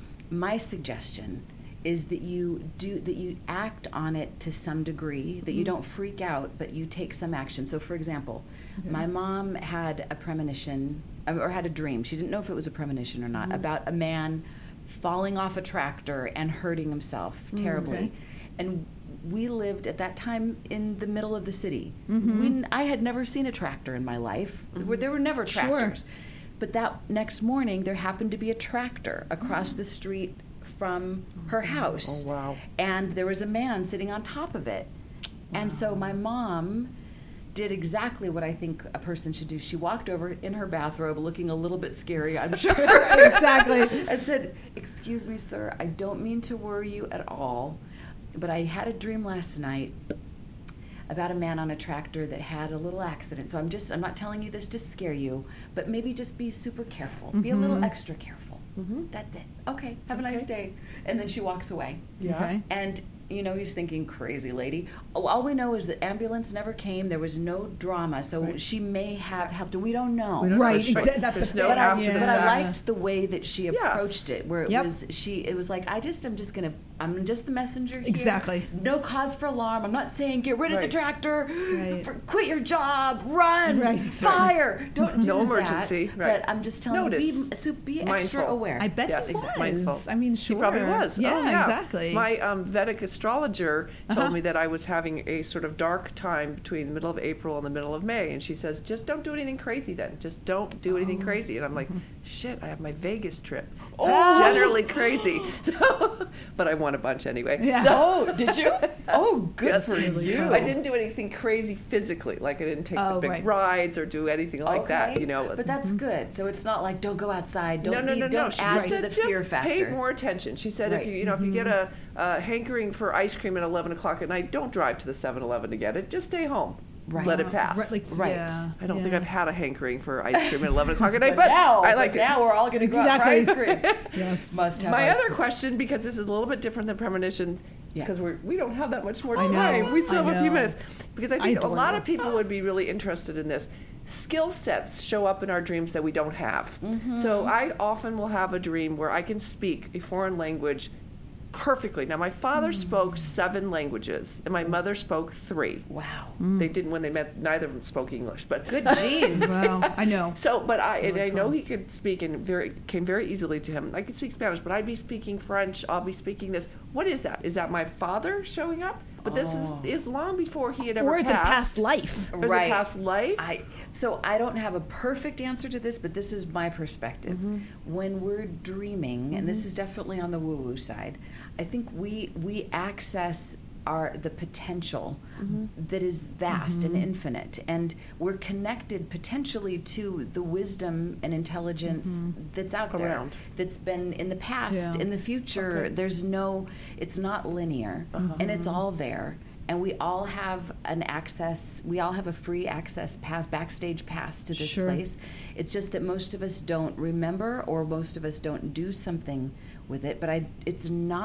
my suggestion is that you do that you act on it to some degree, that you don't freak out, but you take some action. So for example, my mom had a premonition uh, or had a dream. She didn't know if it was a premonition or not, about a man falling off a tractor and hurting himself terribly. okay. And we lived at that time in the middle of the city. We, I had never seen a tractor in my life. There were- There were never Sure. tractors. But that next morning, there happened to be a tractor across the street from her house. Oh, wow. And there was a man sitting on top of it. And so my mom did exactly what I think a person should do. She walked over in her bathrobe, looking a little bit scary, I'm sure. Exactly. And said, "Excuse me, sir, I don't mean to worry you at all, but I had a dream last night about a man on a tractor that had a little accident. So I'm just, I'm not telling you this to scare you, but maybe just be super careful. Be a little extra careful. That's it. Okay, have a nice day." And then she walks away. Yeah. Okay. And, you know, he's thinking, crazy lady. Oh, all we know is that ambulance never came. There was no drama. So Right. she may have helped. We don't know. We don't Right, know. exa- that's There's the no thing. But, I, after the but I fact. liked the way that she Yes. approached it, where it Yep. was she. It was like, I just, I'm just gonna, I'm just the messenger here. Exactly. No cause for alarm. I'm not saying get rid of the Right. tractor, Right. for, quit your job, run, Right, exactly. fire. Don't do No that. emergency, right. But I'm just telling Notice. you, be, so be extra Mindful. aware. I bet Yes, he was. mindful. I mean, She sure. probably was. Yeah, Oh, yeah. exactly. My um, Vedic astrologer told Uh-huh. me that I was having a sort of dark time between the middle of April and the middle of May. And she says, just don't do anything crazy then. Just don't do anything Oh. crazy. And I'm like, shit, I have my Vegas trip. Oh. That's generally crazy. So, but I won a bunch anyway. Yeah. Oh, did you? Oh, good Yes. for you. I didn't do anything crazy physically. Like I didn't take Oh, the big right. rides or do anything like that, Okay. you know. But that's good. So it's not like don't go outside. Don't no, no, be, no, no. don't She add just to said the just fear factor. pay more attention. She said if Right. you, you know, if you get a, a hankering for ice cream at eleven o'clock at night, don't drive to the seven eleven to get it. Just stay home. Right. Let it pass. Right, like, Right. yeah, I don't think yeah. I've had a hankering for ice cream at eleven o'clock at night, But but now, I but like it. now we're all going to Exactly. go out for ice cream. Yes. Must have My ice other cream. question, because this is a little bit different than premonitions, Yeah. because we're we don't have that much more I know, time. We still I have a few know. minutes, because I I think a adore lot you. of people would be really interested in this. Skill sets show up in our dreams that we don't have. Mm-hmm. So I often will have a dream where I can speak a foreign language perfectly. Now my father Mm. spoke seven languages, and my mother spoke three. Wow. They didn't when they met. Neither of them spoke English, but Good genes. Wow, I know. so, but I, and Really I know cool. he could speak, and very came very easily to him. I could speak Spanish, but I'd be speaking French. I'll be speaking this. What is that? Is that my father showing up? But this Oh. is is long before he had ever Or is it passed. past life? Or is Right. it past life? I so I don't have a perfect answer to this, but this is my perspective. When we're dreaming, and this is definitely on the woo-woo side, I think we we access our the potential that is vast and infinite, and we're connected potentially to the wisdom and intelligence that's out there, Around. that's been in the past, Yeah. in the future. Okay. There's no, it's not linear, and it's all there. And we all have an access, we all have a free access pass, backstage pass to this Sure. place. It's just that most of us don't remember, or most of us don't do something with it. But I, it's not,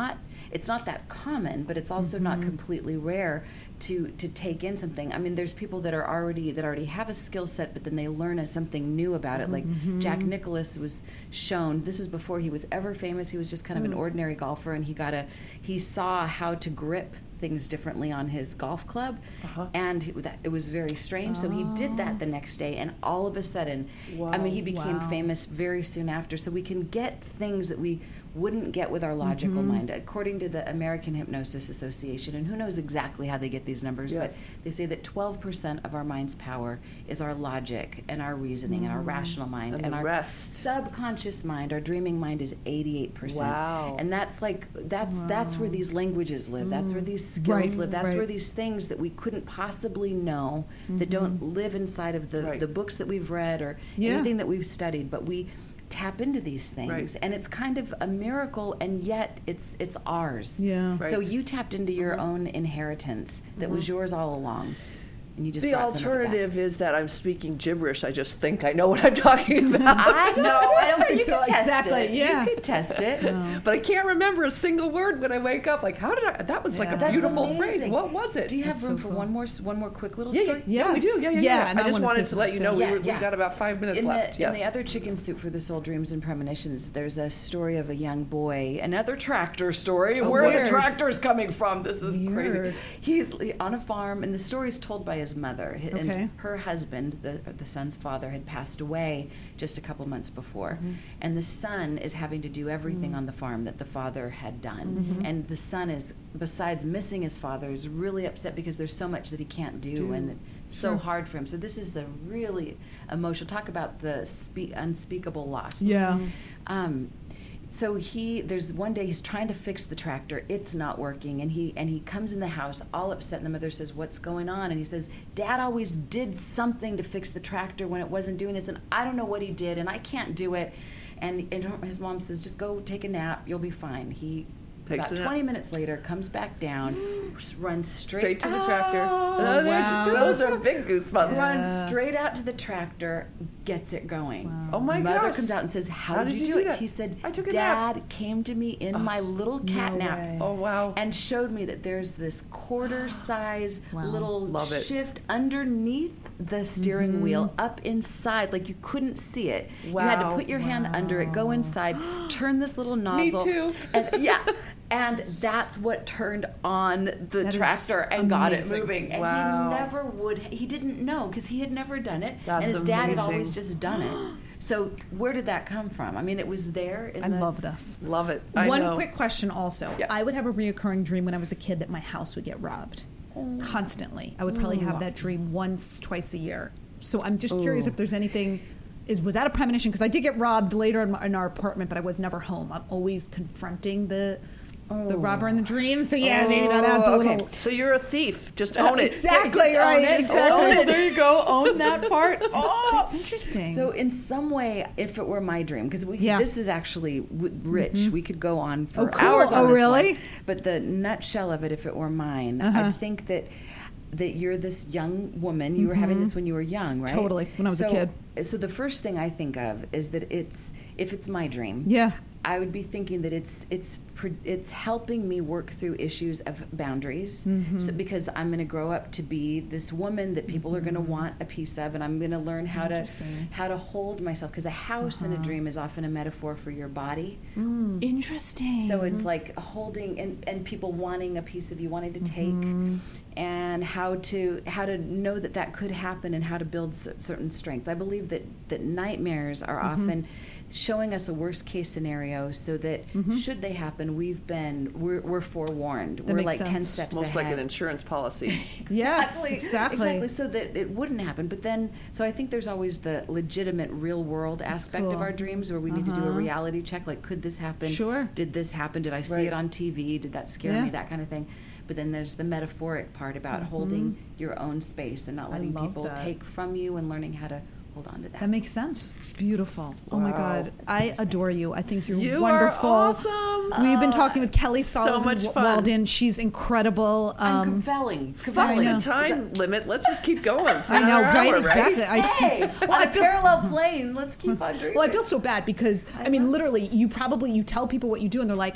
it's not that common, but it's also mm-hmm. not completely rare to to take in something. I mean, there's people that are already that already have a skill set, but then they learn a, something new about it. Like mm-hmm. Jack Nicklaus was shown. This is before he was ever famous. He was just kind of mm. an ordinary golfer, and he got a he saw how to grip things differently on his golf club, uh-huh. and he, that, it was very strange. Oh. So he did that the next day, and all of a sudden, wow. I mean, he became wow. famous very soon after. So we can get things that we wouldn't get with our logical mm-hmm. mind, according to the American Hypnosis Association, and who knows exactly how they get these numbers, yeah. but they say that twelve percent of our mind's power is our logic and our reasoning mm. and our rational mind, and, and the our rest. subconscious mind, our dreaming mind, is eighty-eight percent. Wow. And that's like that's wow. that's where these languages live. Mm. That's where these skills right. live. That's right. where these things that we couldn't possibly know mm-hmm. that don't live inside of the right. the books that we've read or yeah. anything that we've studied, but we tap into these things, right. and it's kind of a miracle, and yet it's it's ours. Yeah. Right. So you tapped into your mm-hmm. own inheritance that mm-hmm. was yours all along, and you just the brought some of it alternative back. is that I'm speaking gibberish. I just think I know what I'm talking about. I don't, No, I don't think you so. could test Exactly, it. yeah. You could test it. No. But I can't remember a single word when I wake up. Like, how did I? That was like Yeah. a That's beautiful phrase. amazing. What was it? Do you have That's room so for cool. one more s- one more quick little Yeah, story? yeah, yeah, we do. Yes. Yeah, yeah, Yeah, yeah. and I I just wanna wanted say to let you something know too. we Yeah, were, yeah. we've got about five minutes In left. the, yeah. in the other Chicken Soup for the Soul Dreams and Premonitions, there's a story of a young boy, another tractor story. Oh, Where are weird. the tractors coming from? This is Weird. crazy. He's on a farm, and the story is told by his mother. H- Okay. And her husband, the, the son's father, had passed away just a couple months before. Mm-hmm. And the son is having to do everything mm-hmm. on the farm that the father had done. Mm-hmm. And the son is, besides missing his father, is really upset because there's so much that he can't do, Do. and it's Sure. so hard for him. So this is a really emotional, talk about the spe- unspeakable loss. Yeah. Um, so he, there's one day he's trying to fix the tractor. It's not working, and he and he comes in the house all upset. And the mother says, "What's going on?" And he says, "Dad always did something to fix the tractor when it wasn't doing this, and I don't know what he did, and I can't do it." And, and his mom says, "Just go take a nap. You'll be fine." He Takes about a nap. twenty minutes later comes back down, runs straight, Straight to the tractor. Oh, Oh, there's- wow. Those are big goosebumps. runs straight out to the tractor, gets it going. Wow. Oh my Mother gosh. comes out and says, "How, How did, did you you do do it?" that? He said, I took a "Dad nap." came to me in my little cat no nap way. Oh, wow. and showed me that there's this quarter size Wow. little Love it. shift underneath the steering Mm-hmm. wheel, up inside, like you couldn't see it. You had to Wow. put your hand under it, go inside, turn this little Me nozzle. too. And yeah. And that's what turned on the That is tractor and got it amazing. moving. And Wow. he never would, he didn't know because he had never done it. That's and his dad had amazing. always just done it. So where did that come from? I mean, it was there. In I the, love this. Love it. I One know. quick question also. Yeah. I would have a reoccurring dream when I was a kid that my house would get robbed. Constantly. I would probably have that dream once, twice a year. So I'm just curious Ooh. if there's anything. Is was that a premonition? Because I did get robbed later in, my, in our apartment, but I was never home. I'm always confronting the the robber in the dream. So yeah, maybe that adds a Oh, little. okay. So you're a thief. Just own it. Exactly Just right. own it. Exactly. Own it. There you go. Own that part. Oh. That's interesting. So in some way, if it were my dream, because we Yeah. this is actually w- rich, we could go on for Oh, cool. hours on Oh, this really? one. But the nutshell of it, if it were mine, Uh-huh. I think that that you're this young woman. You were having this when you were young, right? Totally, when I was a So- kid. So the first thing I think of is that it's if it's my dream. Yeah. I would be thinking that it's it's pr- it's helping me work through issues of boundaries, Mm-hmm. so, because I'm going to grow up to be this woman that people are going to want a piece of, and I'm going to learn how to Interesting. how to hold myself. Because a house in a dream is often a metaphor for your body, Interesting. so it's like holding and, and people wanting a piece of you, wanting to take, Mm-hmm. and how to how to know that that could happen and how to build c- certain strength. I believe that that nightmares are Mm-hmm. often showing us a worst case scenario, so that should they happen, we've been we're, we're forewarned. we're makes like ten sense. steps Almost ahead. like an insurance policy. Yes, exactly. exactly. So that it wouldn't happen. But then, so I think there's always the legitimate real world aspect of cool. our dreams, where we need to do a Uh-huh. reality check. Like, could this happen? Sure. Did this happen? Did I see Right. it on T V? Did that scare Yeah. me? That kind of thing. But then there's the metaphoric part about holding your own space and not I letting love people that. take from you, and learning how to hold on to that. That makes sense. Beautiful. Oh my Wow. God. I adore you. I think you're You are wonderful. awesome. We've been talking with Kelly Sullivan much Wa- fun. Walden. She's incredible. I'm Um, compelling. Fuck compelling. know. the time limit. Let's just keep going. For I know, another right? hour, Exactly. I see. Hey, Well, on I a feel- parallel plane. Let's keep on dreaming. Well, I feel so bad because I, mean, literally, you probably you tell people what you do, and they're like,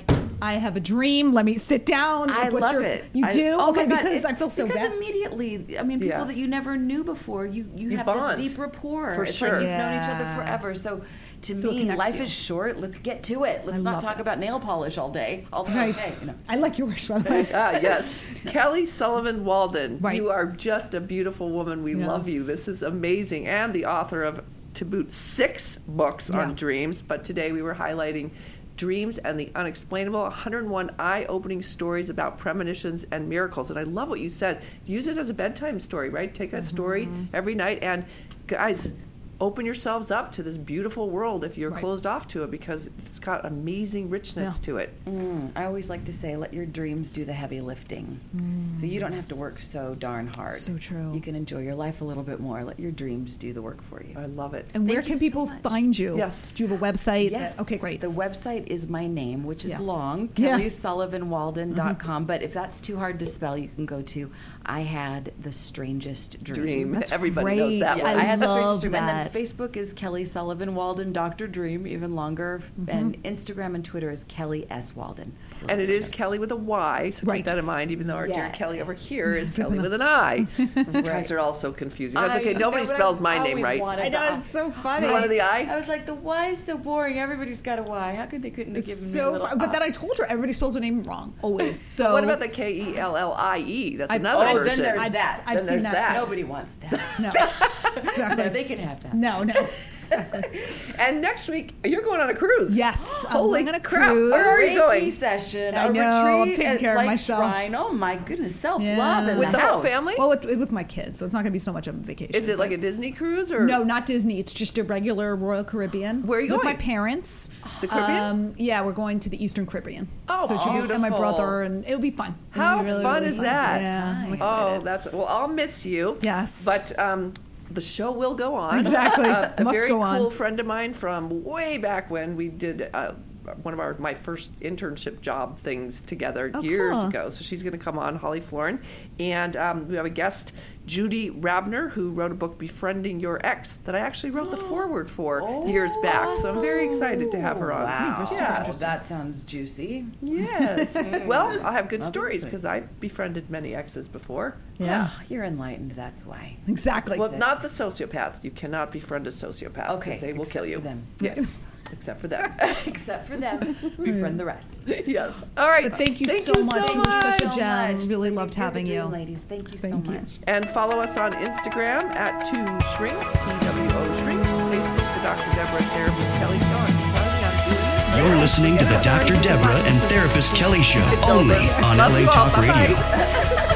I have a dream. Let me sit down. I What's love your- it. You I- do? Oh okay, my God, because it's- I feel so because bad. immediately, I mean, people Yes. that you never knew before, you, you, You have bond. this deep rapport. For it's sure. like you've known each other Yeah. forever. So to So it me, connects life you. is short. Let's get to it. Let's I not love talk it. about nail polish all day. Although, Right. hey, you know. I like yours, by the way. Ah, yes. Kelly Sullivan Walden. Right. You are just a beautiful woman. We love you. Yes. This is amazing. And the author of, to boot, six books Yeah. on dreams. But today we were highlighting Dreams and the Unexplainable, one hundred one eye-opening stories about premonitions and miracles. And I love what you said. Use it as a bedtime story, right? Take that story every night. And guys, open yourselves up to this beautiful world if you're Right. closed off to it, because it's got amazing richness Yeah. to it. Mm, I always like to say, let your dreams do the heavy lifting. So you don't have to work so darn hard. So true. You can enjoy your life a little bit more. Let your dreams do the work for you. I love it. And where Thank can you so people much. find you? Yes. Do you have a website? Yes. Okay, great. The website is my name, which is Yeah. long, Yeah. kelly sullivan walden dot com. But if that's too hard to spell, you can go to I Had the Strangest Dream. Dream. That's Everybody knows great. that Yeah, one. I, had the love Strangest Dream. And that. then Facebook is Kelly Sullivan Walden Doctor Dream, even longer. Mm-hmm. And Instagram and Twitter is Kelly S. Walden. And it is Kelly with a Y, so Right. keep that in mind, even though our dear Yeah. Kelly over here is Kelly with an I. You guys are all so confusing. That's I okay. Nobody know, but spells I my name always right. wanted I know, the- it's so funny. You wanted the I? I was like, the Y is so boring. Everybody's got a Y. How could they couldn't have It's given me a so, little but I? then I told her everybody spells their name wrong always. So What about the K E L L I E? That's I've- another Oh, version. then there's I've, that. I've Then seen there's that. that. Too. Nobody wants that. No, exactly. No, they can have that. No, no, exactly. And next week, you're going on a cruise. Yes, I'm Holy going on a crap. cruise. Where are you Reiki going? session. I a know, I'm retreat taking at care of Light myself. Shrine. Oh my goodness, self love Yeah. in With the, the whole house. family? Well, with, with my kids, so it's not going to be so much of a vacation. Is it like but- a Disney cruise or No, not Disney. It's just a regular Royal Caribbean. Where are you With going? my parents. The Caribbean? Um, yeah, we're going to the Eastern Caribbean. Oh, so it's me and my beautiful. brother, and it'll be fun. It'll How be really, fun really is fun. that? Yeah, I'm Nice. excited. Oh, that's well. I'll miss you. Yes. but um, the show will go on. Exactly. Uh, a Must very go on. cool friend of mine from way back when we did uh, one of our my first internship job things together Oh, years cool. ago. So she's going to come on, Holly Florin, and um, we have a guest, Judy Rabner, who wrote a book, Befriending Your Ex, that I actually wrote the foreword for years back. So I'm very excited to have her on. Wow, They're super Yeah. interesting. that sounds juicy. Yes. well, I'll have good Love stories it. because I befriended many exes before. Yeah, Oh, you're enlightened. That's why. exactly. Well, not the sociopaths. You cannot befriend a sociopath. 'cause Okay, they will except kill you. for them. Yes, except for them. Except for them, befriend the rest. yes. All right. But thank you Thank so you much. so You were such a much. gem. Really loved You're the having dream you. ladies. Thank you Thank so you. much. And follow us on Instagram at two shrinks, T W O shrinks. Facebook, the Doctor Deborah Therapist Kelly Show. I'm sorry, I'm doing it. You're listening to the Doctor Deborah and Therapist Kelly Show, only on Love L A you all. Talk Bye-bye. Radio.